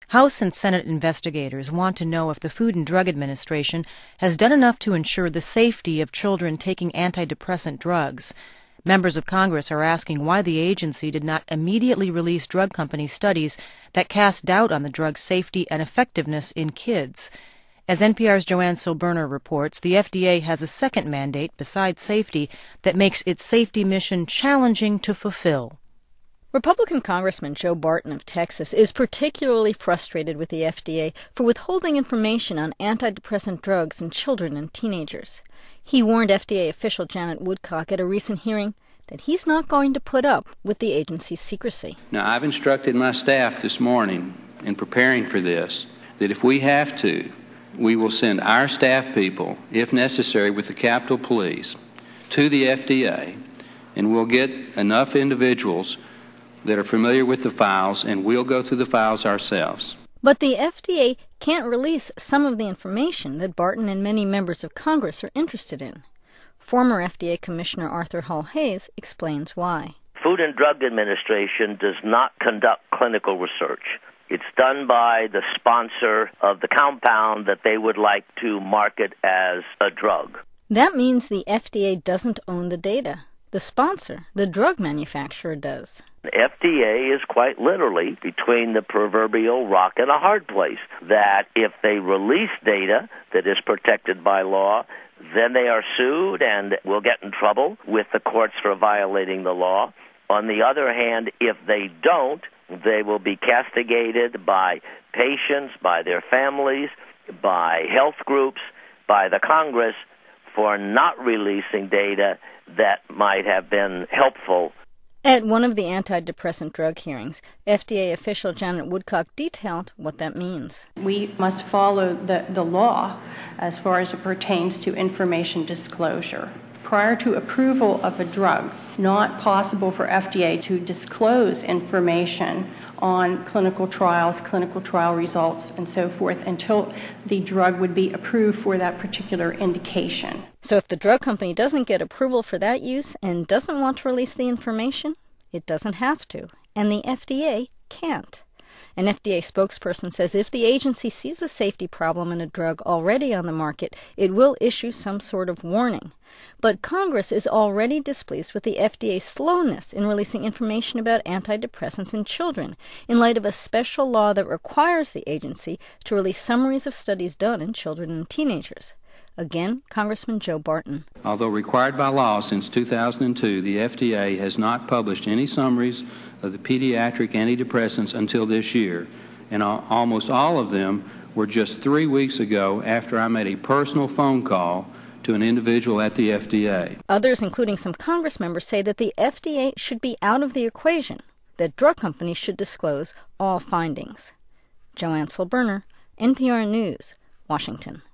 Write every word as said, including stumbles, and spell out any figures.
House and Senate investigators want to know if the Food and Drug Administration has done enough to ensure the safety of children taking antidepressant drugs. Members of Congress are asking why the agency did not immediately release drug company studies that cast doubt on the drug's safety and effectiveness in kids. As N P R's Joanne Silberner reports, the F D A has a second mandate besides safety that makes its safety mission challenging to fulfill. Republican Congressman Joe Barton of Texas is particularly frustrated with the F D A for withholding information on antidepressant drugs in children and teenagers. He warned F D A official Janet Woodcock at a recent hearing that he's not going to put up with the agency's secrecy. Now, I've instructed my staff this morning in preparing for this that if we have to, we will send our staff people, if necessary with the Capitol Police, to the F D A, and we'll get enough individuals that are familiar with the files, and we'll go through the files ourselves. But the F D A can't release some of the information that Barton and many members of Congress are interested in. Former F D A Commissioner Arthur Hull Hayes explains why. Food and Drug Administration does not conduct clinical research. It's done by the sponsor of the compound that they would like to market as a drug. That means the F D A doesn't own the data. The sponsor, the drug manufacturer, does. The F D A is quite literally between the proverbial rock and a hard place, that if they release data that is protected by law, then they are sued and will get in trouble with the courts for violating the law. On the other hand, if they don't, they will be castigated by patients, by their families, by health groups, by the Congress for not releasing data that might have been helpful. At one of the antidepressant drug hearings, F D A official Janet Woodcock detailed what that means. We must follow the, the law as far as it pertains to information disclosure. Prior to approval of a drug, not possible for F D A to disclose information on clinical trials, clinical trial results, and so forth until the drug would be approved for that particular indication. So if the drug company doesn't get approval for that use and doesn't want to release the information, it doesn't have to, and the F D A can't. An F D A spokesperson says if the agency sees a safety problem in a drug already on the market, it will issue some sort of warning. But Congress is already displeased with the F D A's slowness in releasing information about antidepressants in children, in light of a special law that requires the agency to release summaries of studies done in children and teenagers. Again, Congressman Joe Barton. Although required by law since two thousand two, the F D A has not published any summaries of the pediatric antidepressants until this year, and almost all of them were just three weeks ago after I made a personal phone call to an individual at the F D A. Others, including some Congress members, say that the F D A should be out of the equation, that drug companies should disclose all findings. Joanne Silberner, N P R News, Washington.